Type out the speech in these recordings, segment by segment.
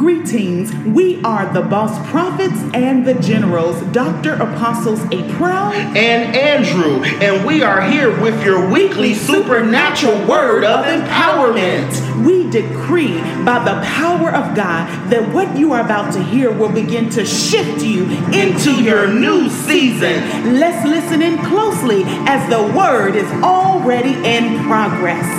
Greetings. We are the boss prophets and the generals, Dr. Apostles April and Andrew, and we are here with your weekly supernatural word of empowerment. We decree by the power of God that what you are about to hear will begin to shift you into your new season. Let's listen in closely as the word is already in progress.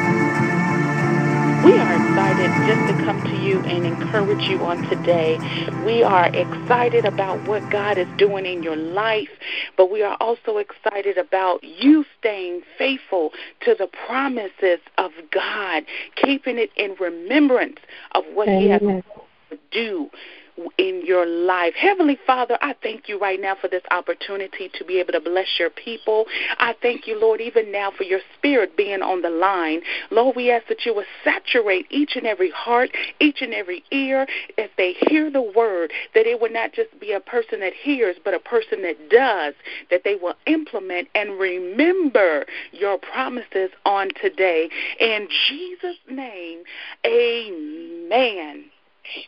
We are excited just to come to you and encourage you on today. We are excited about what God is doing in your life, but we are also excited about you staying faithful to the promises of God, keeping it in remembrance of what He has to do in your life. Heavenly Father, I thank you right now for this opportunity to be able to bless your people. I thank you, Lord, even now for your spirit being on the line. Lord, we ask that you would saturate each and every heart, each and every ear, as they hear the word, that it would not just be a person that hears, but a person that does, that they will implement and remember your promises on today. In Jesus' name, amen.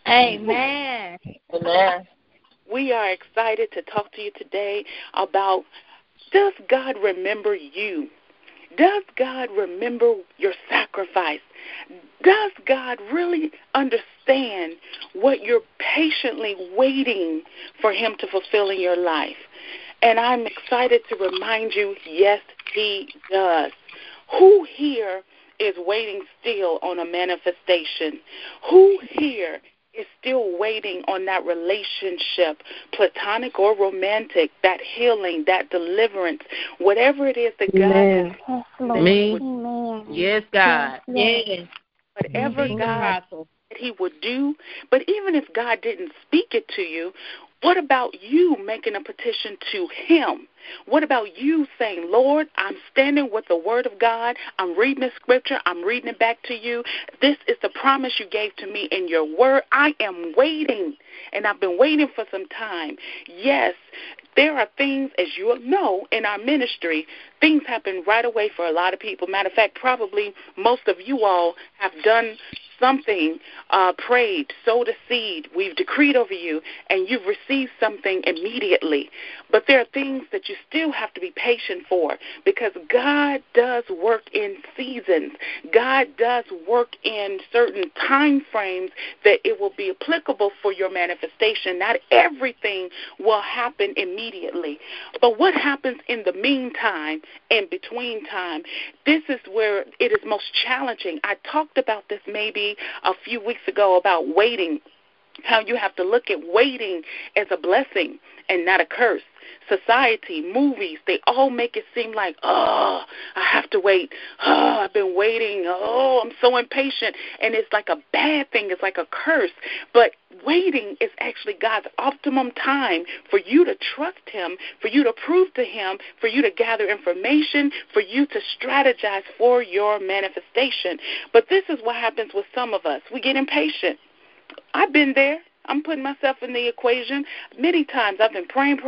Amen. Amen. We are excited to talk to you today about, does God remember you? Does God remember your sacrifice? Does God really understand what you're patiently waiting for Him to fulfill in your life? And I'm excited to remind you, yes, He does. Who here is waiting still on a manifestation? Who here is still waiting on that relationship, platonic or romantic, that healing, that deliverance, whatever it is that God has? Me? Yes, God. Yes. Whatever God said He would do. But even if God didn't speak it to you, what about you making a petition to Him? What about you saying, Lord, I'm standing with the word of God. I'm reading the scripture. I'm reading it back to you. This is the promise you gave to me in your word. I am waiting, and I've been waiting for some time. Yes, there are things, as you know, in our ministry, things happen right away for a lot of people. Matter of fact, probably most of you all have done something, prayed, sowed a seed, we've decreed over you, and you've received something immediately. But there are things that you still have to be patient for, because God does work in seasons. God does work in certain time frames that it will be applicable for your manifestation. Not everything will happen immediately. But what happens in the meantime, in between time, this is where it is most challenging. I talked about this maybe a few weeks ago about waiting, how you have to look at waiting as a blessing and not a curse. Society, movies, they all make it seem like, I have to wait. I've been waiting. I'm so impatient. And it's like a bad thing. It's like a curse. But waiting is actually God's optimum time for you to trust Him, for you to prove to Him, for you to gather information, for you to strategize for your manifestation. But this is what happens with some of us. We get impatient. I've been there. I'm putting myself in the equation. Many times I've been praying,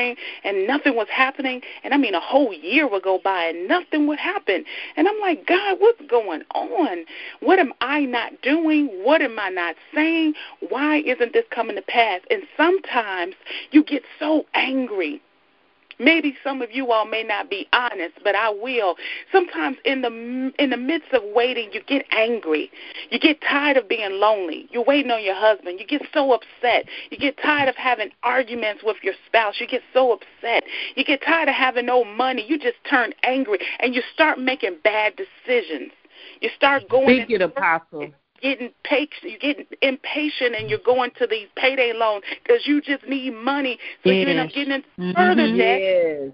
and nothing was happening. And I mean, a whole year would go by and nothing would happen. And I'm like, God, what's going on? What am I not doing? What am I not saying? Why isn't this coming to pass? And sometimes you get so angry. Maybe some of you all may not be honest, but I will. Sometimes in the midst of waiting, you get angry. You get tired of being lonely. You're waiting on your husband. You get so upset. You get tired of having arguments with your spouse. You get so upset. You get tired of having no money. You just turn angry, and you start making bad decisions. You start going. Speak it, Apostle. You're getting impatient, and you're going to these payday loans because you just need money, so you end up getting into further debt. Yes.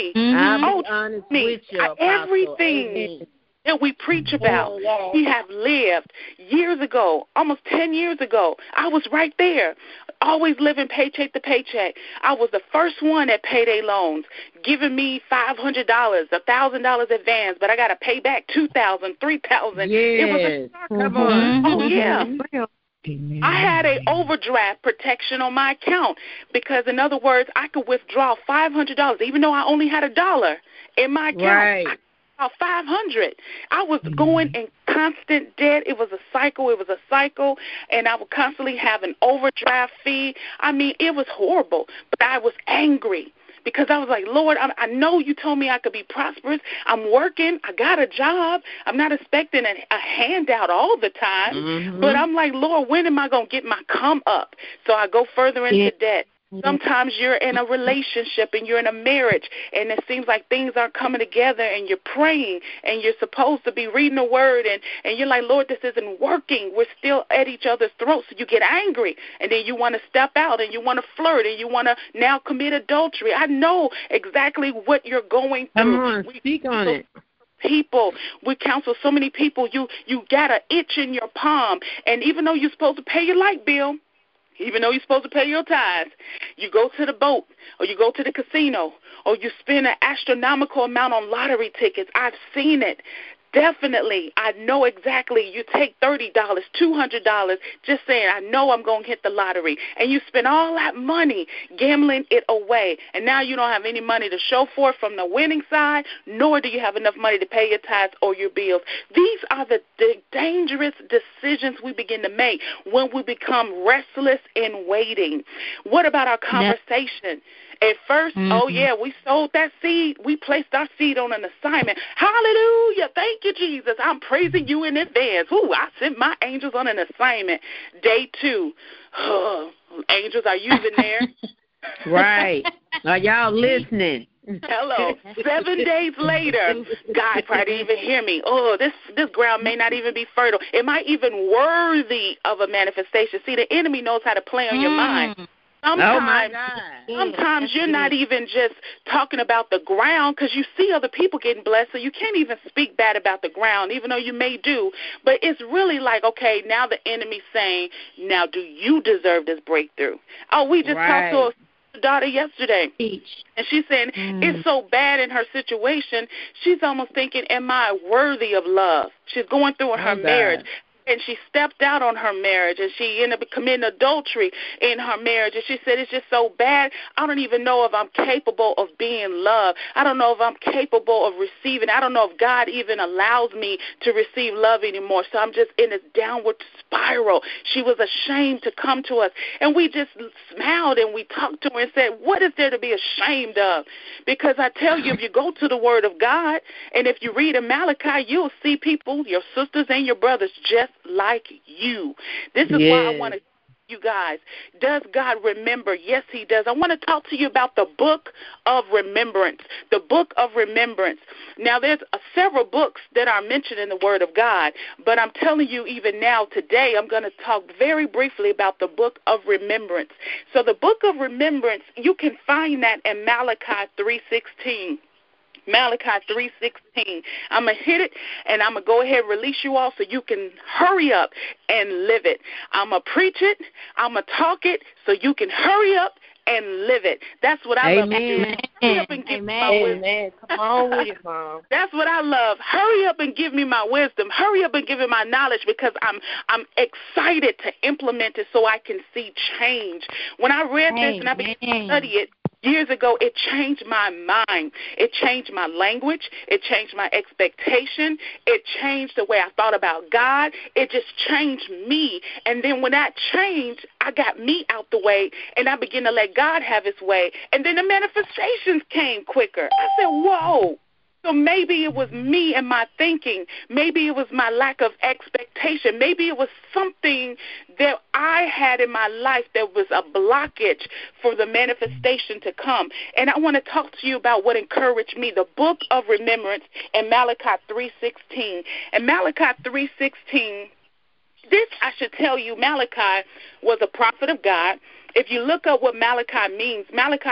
I'm honest with you, Apostle. Everything that we preach about, we have lived years ago, almost 10 years ago. I was right there, always living paycheck to paycheck. I was the first one at payday loans, giving me $500, $1,000 advance, but I got to pay back $2,000, $3,000. Yes. It was a shock. Come on. Oh, yeah. I had an overdraft protection on my account because, in other words, I could withdraw $500, even though I only had $1 in my account. Right. about 500. I was going in constant debt. It was a cycle. And I would constantly have an overdraft fee. I mean, it was horrible. But I was angry because I was like, Lord, I know you told me I could be prosperous. I'm working. I got a job. I'm not expecting a handout all the time. But I'm like, Lord, when am I going to get my come up? So I go further into debt. Sometimes you're in a relationship and you're in a marriage and it seems like things aren't coming together and you're praying and you're supposed to be reading the word and you're like, Lord, this isn't working. We're still at each other's throats. So you get angry and then you want to step out and you want to flirt and you want to now commit adultery. I know exactly what you're going through. Come on, speak on it. People, we counsel so many people. You got an itch in your palm, and even though you're supposed to pay your light bill, even though you're supposed to pay your tithes, you go to the boat or you go to the casino or you spend an astronomical amount on lottery tickets. I've seen it. Definitely, I know exactly. You take $30, $200, just saying, I know I'm going to hit the lottery. And you spend all that money gambling it away. And now you don't have any money to show for it from the winning side, nor do you have enough money to pay your tithes or your bills. These are the dangerous decisions we begin to make when we become restless in waiting. What about our conversation? At first, we sowed that seed. We placed our seed on an assignment. Hallelujah. Thank you, Jesus. I'm praising you in advance. Ooh, I sent my angels on an assignment. Day 2. Angels, are you even there? Right. Are y'all listening? Hello. 7 days later, God probably didn't even hear me. Oh, this ground may not even be fertile. It might even worthy of a manifestation. See, the enemy knows how to play on your mind. Sometimes you're not even just talking about the ground because you see other people getting blessed, so you can't even speak bad about the ground, even though you may do. But it's really like, okay, now the enemy's saying, now do you deserve this breakthrough? Oh, we just talked to a daughter yesterday, and she's saying it's so bad in her situation, she's almost thinking, am I worthy of love? She's going through her marriage. And she stepped out on her marriage, and she ended up committing adultery in her marriage. And she said, it's just so bad, I don't even know if I'm capable of being loved. I don't know if I'm capable of receiving. I don't know if God even allows me to receive love anymore. So I'm just in this downward spiral. She was ashamed to come to us. And we just smiled, and we talked to her and said, what is there to be ashamed of? Because I tell you, if you go to the Word of God, and if you read in Malachi, you'll see people, your sisters and your brothers, just like you. This is why I want to, you guys, does God remember? Yes, he does. I want to talk to you about the book of remembrance. The book of remembrance. Now, there's several books that are mentioned in the Word of God, but I'm telling you even now, today, I'm going to talk very briefly about the book of remembrance. So the book of remembrance, you can find that in Malachi 3:16. Malachi 3:16. I'm going to hit it, and I'm going to go ahead and release you all so you can hurry up and live it. I'm going to preach it. I'm going to talk it so you can hurry up and live it. That's what I love to do. Hurry up and give me my wisdom. Come on with it, Mom. That's what I love. Hurry up and give me my wisdom. Hurry up and give me my knowledge because I'm excited to implement it so I can see change. When I read this and I began to study it, years ago, it changed my mind. It changed my language. It changed my expectation. It changed the way I thought about God. It just changed me. And then when that changed, I got me out the way, and I began to let God have his way. And then the manifestations came quicker. I said, whoa. So maybe it was me and my thinking. Maybe it was my lack of expectation. Maybe it was something that I had in my life that was a blockage for the manifestation to come. And I want to talk to you about what encouraged me, the book of remembrance in Malachi 3:16. And Malachi 3:16, this I should tell you, Malachi was a prophet of God. If you look up what Malachi means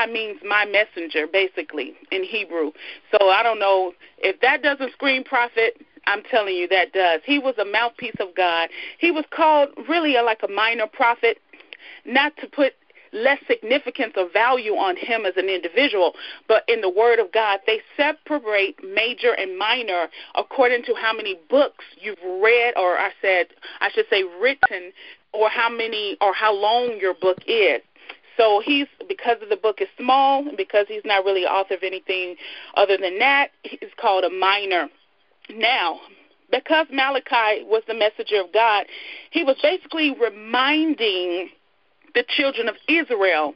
my messenger, basically, in Hebrew. So I don't know if that doesn't scream prophet. I'm telling you that does. He was a mouthpiece of God. He was called really like a minor prophet, not to put less significance or value on him as an individual, but in the Word of God, they separate major and minor according to how many books you've read, or I should say written, or how long your book is. So because the book is small, and because he's not really author of anything other than that, he's called a minor. Now, because Malachi was the messenger of God, he was basically reminding the children of Israel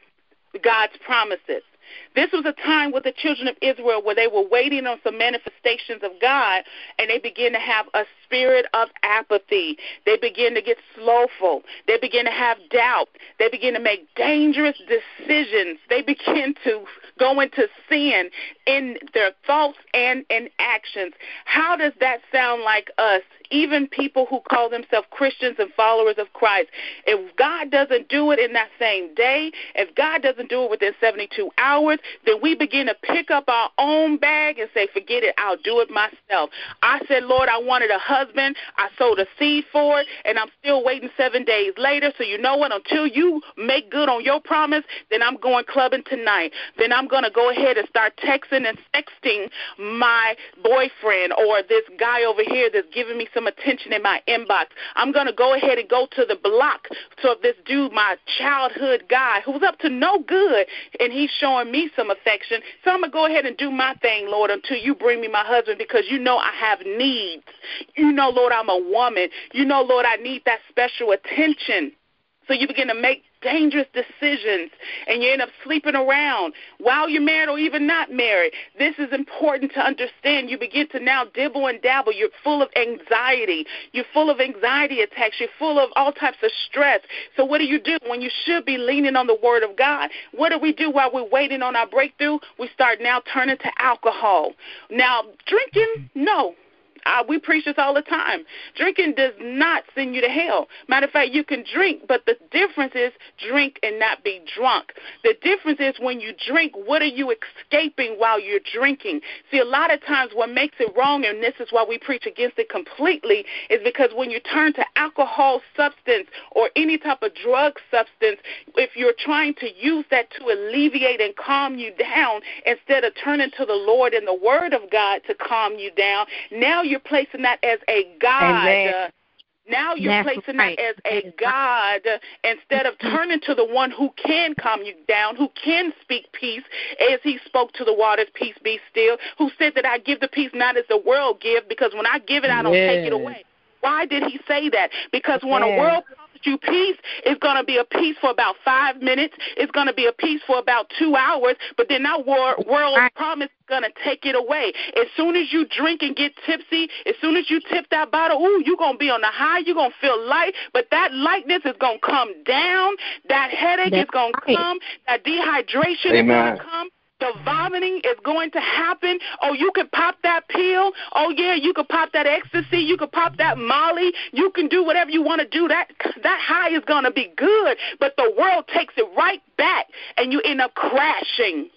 God's promises. This was a time with the children of Israel where they were waiting on some manifestations of God, and they began to have a spirit of apathy. They began to get slowful. They began to have doubt. They began to make dangerous decisions. They began to go into sin in their thoughts and in actions. How does that sound like us? Even people who call themselves Christians and followers of Christ. If God doesn't do it in that same day, if God doesn't do it within 72 hours, then we begin to pick up our own bag and say, forget it, I'll do it myself. I said, Lord, I wanted a husband. I sowed a seed for it, and I'm still waiting 7 days later. So you know what? Until you make good on your promise, then I'm going clubbing tonight. Then I'm going to go ahead and start texting and sexting my boyfriend or this guy over here that's giving me some attention in my inbox. I'm going to go ahead and go to the block. So if this dude, my childhood guy, who's up to no good, and he's showing me some affection, so I'm going to go ahead and do my thing, Lord, until you bring me my husband, because you know I have needs. You know, Lord, I'm a woman. You know, Lord, I need that special attention. So you begin to make dangerous decisions, and you end up sleeping around while you're married or even not married. This is important to understand. You begin to now dibble and dabble. You're full of anxiety. You're full of anxiety attacks. You're full of all types of stress. So what do you do when you should be leaning on the Word of God? What do we do while we're waiting on our breakthrough? We start now turning to alcohol. Now, drinking, no. We preach this all the time. Drinking does not send you to hell. Matter of fact, you can drink, but the difference is drink and not be drunk. The difference is when you drink, what are you escaping while you're drinking? See, a lot of times what makes it wrong, and this is why we preach against it completely, is because when you turn to alcohol substance or any type of drug substance, if you're trying to use that to alleviate and calm you down instead of turning to the Lord and the Word of God to calm you down, now you're placing that as a God. Now you're placing that as a God instead of turning to the one who can calm you down, who can speak peace, as he spoke to the waters, peace be still, who said that I give the peace not as the world gives, because when I give it, I don't take it away. Why did he say that? Because when a world promises you peace, it's going to be a peace for about 5 minutes. It's going to be a peace for about 2 hours, but then that world promise is going to take it away. As soon as you drink and get tipsy, as soon as you tip that bottle, you're going to be on the high. You're going to feel light, but that lightness is going to come down. That headache is going to come. That dehydration is going to come. The vomiting is going to happen. Oh, you can pop that pill. Oh, yeah, you can pop that ecstasy. You can pop that Molly. You can do whatever you want to do. That high is going to be good, but the world takes it right back, and you end up crashing.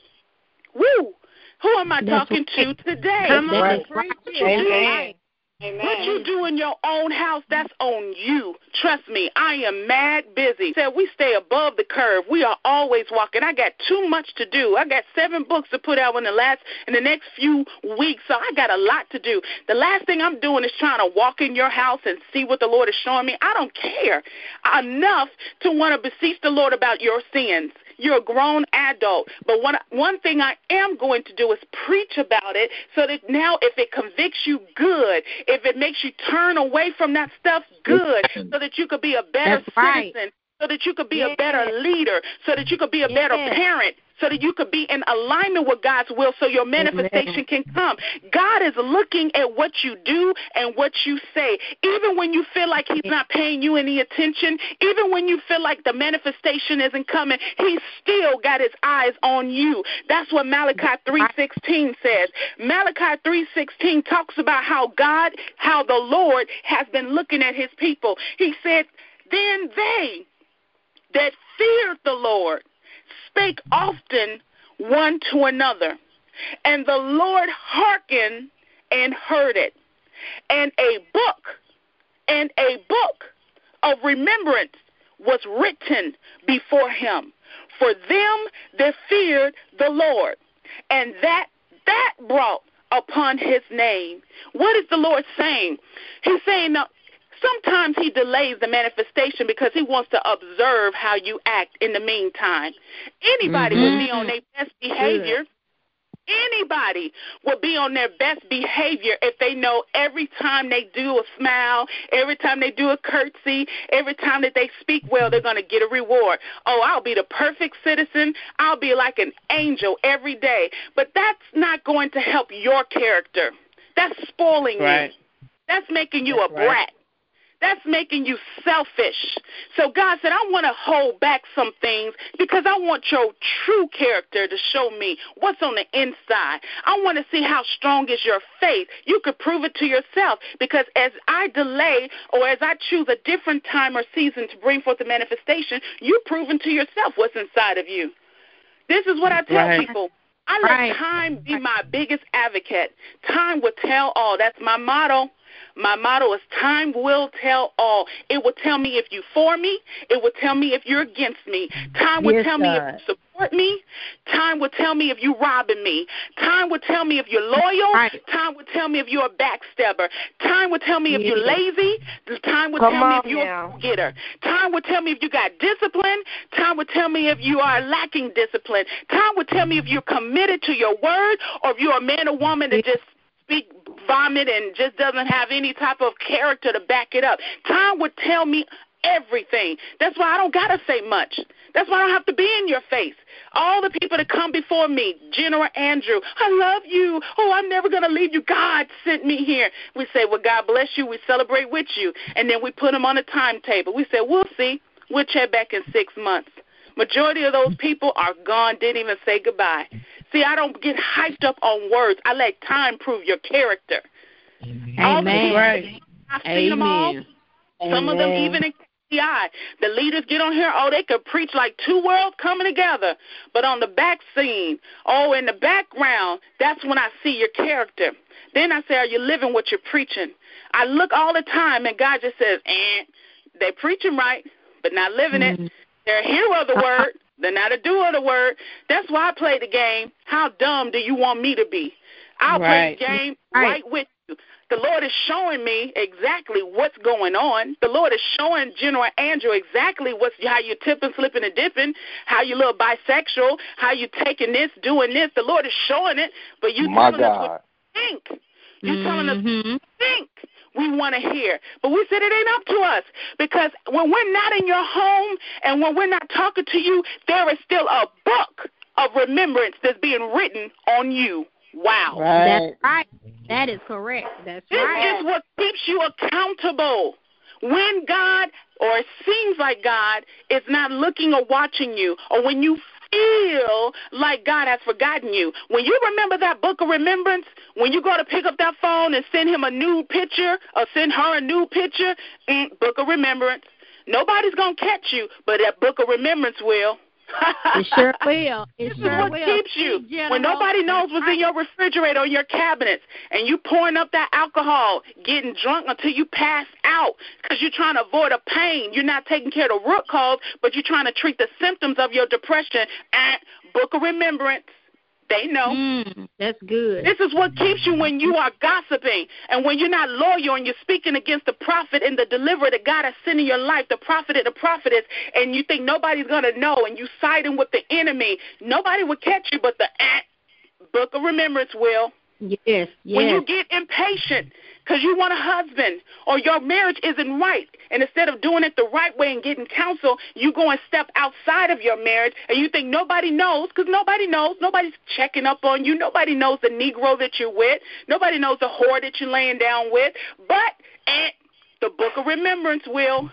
Woo! Who am I talking to today? Come on, Amen. What you do in your own house, that's on you. Trust me, I am mad busy. Said we stay above the curve. We are always walking. I got too much to do. I got 7 books to put out in the next few weeks, so I got a lot to do. The last thing I'm doing is trying to walk in your house and see what the Lord is showing me. I don't care enough to want to beseech the Lord about your sins. You're a grown adult. But one thing I am going to do is preach about it, so that now if it convicts you, good. If it makes you turn away from that stuff, good. So that you could be a better citizen, so that you could be a better leader, so that you could be a better parent, so that you could be in alignment with God's will, so your manifestation can come. God is looking at what you do and what you say. Even when you feel like he's not paying you any attention, even when you feel like the manifestation isn't coming, he's still got his eyes on you. That's what Malachi 3:16 says. Malachi 3:16 talks about how the Lord has been looking at his people. He said, then they that feared the Lord spake often one to another, and the Lord hearkened and heard it. And a book of remembrance was written before him for them that feared the Lord, and that brought upon his name. What is the Lord saying? He's saying, now, sometimes he delays the manifestation because he wants to observe how you act in the meantime. Anybody would be on their best behavior. anybody would be on their best behavior if they know every time they do a smile, every time they do a curtsy, every time that they speak well, they're going to get a reward. Oh, I'll be the perfect citizen. I'll be like an angel every day. But that's not going to help your character. That's spoiling you. That's making you a brat. That's making you selfish. So God said, I want to hold back some things because I want your true character to show me what's on the inside. I want to see how strong is your faith. You could prove it to yourself, because as I delay or as I choose a different time or season to bring forth the manifestation, you're proving to yourself what's inside of you. This is what I tell people. I let time be my biggest advocate. Time will tell all. That's my motto. My motto is time will tell all. It will tell me if you for me. It will tell me if you're against me. Time will tell me if you support me. Time will tell me if you're robbing me. Time will tell me if you're loyal. Time will tell me if you're a backstabber. Time will tell me if you're lazy. Time will tell me if you're a getter. Time will tell me if you got discipline. Time will tell me if you are lacking discipline. Time will tell me if you're committed to your word, or if you're a man or woman that just speak vomit and just doesn't have any type of character to back it up. Time would tell me everything. That's why I don't got to say much. That's why I don't have to be in your face. All the people that come before me, General Andrew, I love you. Oh, I'm never going to leave you. God sent me here. We say, well, God bless you. We celebrate with you. And then we put them on a timetable. We say, we'll see. We'll check back in 6 months. Majority of those people are gone, didn't even say goodbye. See, I don't get hyped up on words. I let time prove your character. All the people, I've seen them all. Some of them even in KCI. The leaders get on here, they could preach like two worlds coming together. But on the back scene, in the background, that's when I see your character. Then I say, are you living what you're preaching? I look all the time, and God just says, they're preaching right, but not living it. They're a hearer of the word. They're not a doer of the word. That's why I play the game. How dumb do you want me to be? I'll play the game right with you. The Lord is showing me exactly what's going on. The Lord is showing General Andrew exactly how you tipping, slipping, and dipping, how you little bisexual, how you taking this, doing this. The Lord is showing it, but you telling us what you think. You're telling us what you think we want to hear. But we said it ain't up to us, because when we're not in your home and when we're not talking to you, there is still a book of remembrance that's being written on you. Wow. That's right. That is correct. That's right. This is what keeps you accountable. When God, or it seems like God, is not looking or watching you, or when you feel like God has forgotten you. When you remember that book of remembrance, when you go to pick up that phone and send him a new picture or send her a new picture, book of remembrance. Nobody's going to catch you, but that book of remembrance will. It sure will. It sure what will. Keeps you. When nobody knows what's in your refrigerator or your cabinets, and you pouring up that alcohol, getting drunk until you pass out because you're trying to avoid a pain. You're not taking care of the root cause, but you're trying to treat the symptoms of your depression. And book of remembrance. They know. That's good. This is what keeps you when you are gossiping and when you're not loyal and you're speaking against the prophet and the deliverer that God has sent in your life, the prophet and the prophetess, and you think nobody's going to know, and you siding with the enemy. Nobody will catch you, but the book of remembrance will. Yes. When you get impatient because you want a husband or your marriage isn't right, and instead of doing it the right way and getting counsel, you go and step outside of your marriage, and you think nobody knows, because nobody knows. Nobody's checking up on you. Nobody knows the Negro that you're with. Nobody knows the whore that you're laying down with. But the book of remembrance will.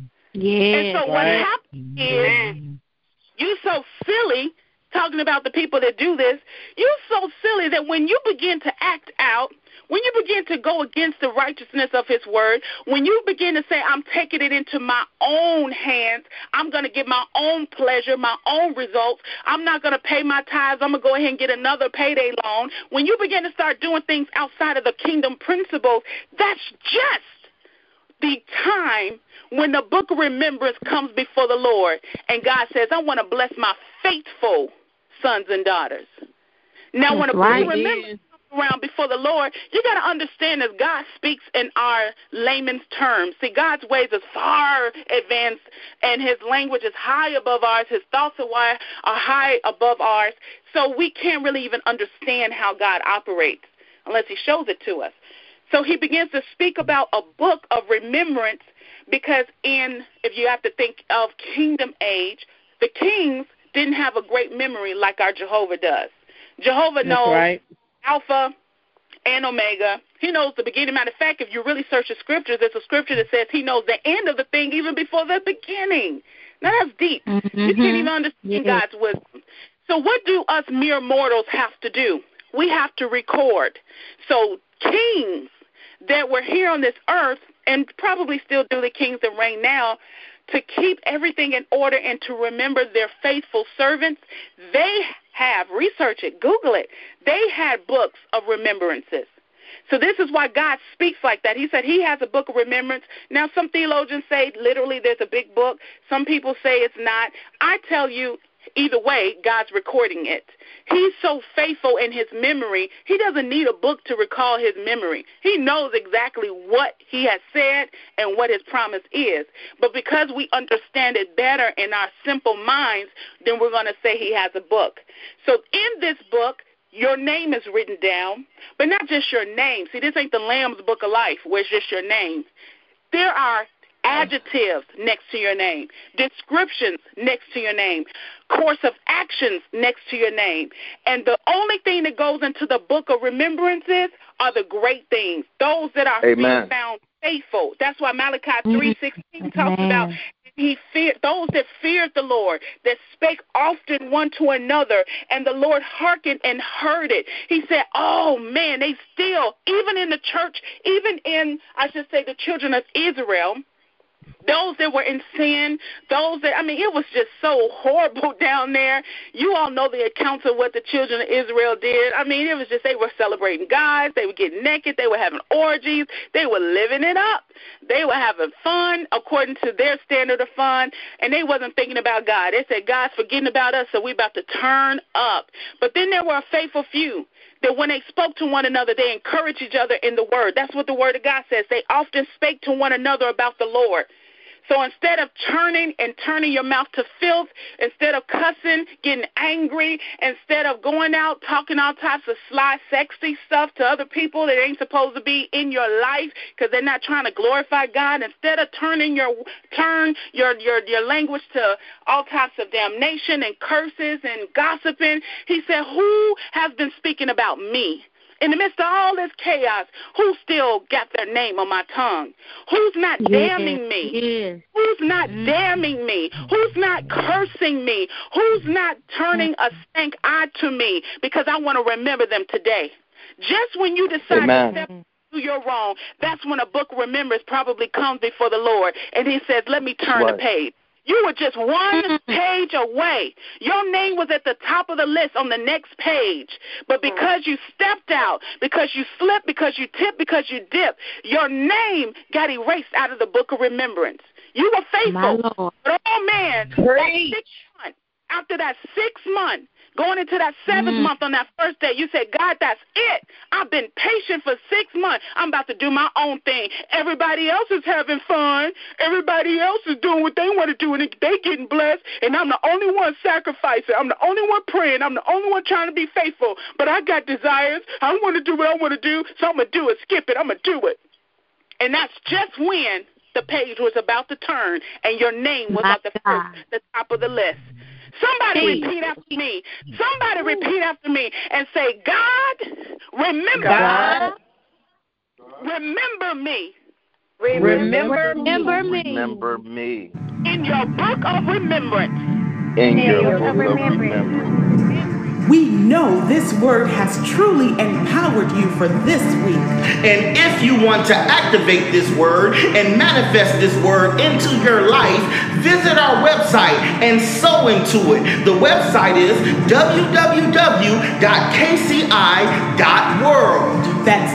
Yeah. And so what happens is you're so silly, talking about the people that do this, you're so silly that when you begin to act out, when you begin to go against the righteousness of his word, when you begin to say, I'm taking it into my own hands, I'm going to get my own pleasure, my own results, I'm not going to pay my tithes, I'm going to go ahead and get another payday loan. When you begin to start doing things outside of the kingdom principles, that's just the time when the book of remembrance comes before the Lord, and God says, I want to bless my faithful sons and daughters. Now, when a book of remembrance comes around before the Lord, you got to understand that God speaks in our layman's terms. See, God's ways is far advanced, and his language is high above ours. His thoughts are high above ours. So we can't really even understand how God operates unless he shows it to us. So he begins to speak about a book of remembrance because if you have to think of kingdom age, the kings didn't have a great memory like our Jehovah does. Jehovah knows Alpha and Omega. He knows the beginning. Matter of fact, if you really search the scriptures, there's a scripture that says he knows the end of the thing even before the beginning. Now, that's deep. Mm-hmm. You can't even understand God's wisdom. So what do us mere mortals have to do? We have to record. So kings that were here on this earth, and probably still do, the kings that reign now, to keep everything in order and to remember their faithful servants, they have, research it, Google it, they had books of remembrances. So this is why God speaks like that. He said he has a book of remembrance. Now, some theologians say literally there's a big book. Some people say it's not. I tell you, either way, God's recording it. He's so faithful in his memory, he doesn't need a book to recall his memory. He knows exactly what he has said and what his promise is. But because we understand it better in our simple minds, then we're going to say he has a book. So in this book, your name is written down, but not just your name. See, this ain't the Lamb's Book of Life where it's just your name. There are adjectives next to your name, descriptions next to your name, course of actions next to your name. And the only thing that goes into the book of remembrances are the great things, those that are being found faithful. That's why Malachi 3:16 talks about those that feared the Lord, that spake often one to another, and the Lord hearkened and heard it. He said, oh, man, they still, even in the church, even in, I should say, the children of Israel, those that were in sin, those that, it was just so horrible down there. You all know the accounts of what the children of Israel did. It was just, they were celebrating gods. They were getting naked. They were having orgies. They were living it up. They were having fun according to their standard of fun, and they wasn't thinking about God. They said, God's forgetting about us, so we about to turn up. But then there were a faithful few that when they spoke to one another, they encouraged each other in the word. That's what the word of God says. They often spake to one another about the Lord. So instead of turning your mouth to filth, instead of cussing, getting angry, instead of going out talking all types of sly, sexy stuff to other people that ain't supposed to be in your life because they're not trying to glorify God, instead of turning your language to all types of damnation and curses and gossiping, he said, who has been speaking about me? In the midst of all this chaos, who still got their name on my tongue? Who's not damning me? Yes. Who's not damning me? Who's not cursing me? Who's not turning a stank eye to me? Because I want to remember them today. Just when you decide to step do your wrong, that's when a book of remembrance probably comes before the Lord. And he says, let me turn the page. You were just one page away. Your name was at the top of the list on the next page. But because you stepped out, because you slipped, because you tipped, because you dipped, your name got erased out of the book of remembrance. You were faithful. But, oh, man, that 6 months, after that 6 months, going into that 7th month on that first day, you said, God, that's it. I've been patient for 6 months. I'm about to do my own thing. Everybody else is having fun. Everybody else is doing what they want to do, and they getting blessed, and I'm the only one sacrificing. I'm the only one praying. I'm the only one trying to be faithful. But I got desires. I want to do what I want to do, so I'm going to do it. Skip it. I'm going to do it. And that's just when the page was about to turn, and your name was at the top of the list. Somebody repeat after me. Somebody repeat after me and say, God, remember me. Remember me. In your book of remembrance. In your book of remembrance. We know this word has truly empowered you for this week. And if you want to activate this word and manifest this word into your life, visit our website and sow into it. The website is www.kci.world. That's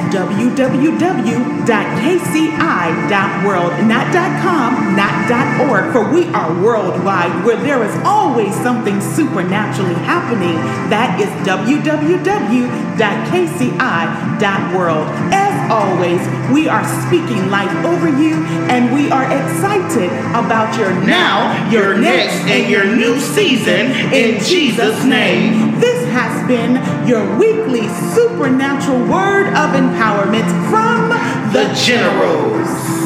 www.kci.world, not .com, not .org, for we are worldwide, where there is always something supernaturally happening. That is www.kci.world. As always, we are speaking life over you, and we are excited about your Now, your next, and your new season in Jesus' name. This has been your weekly supernatural word of empowerment from The Generals.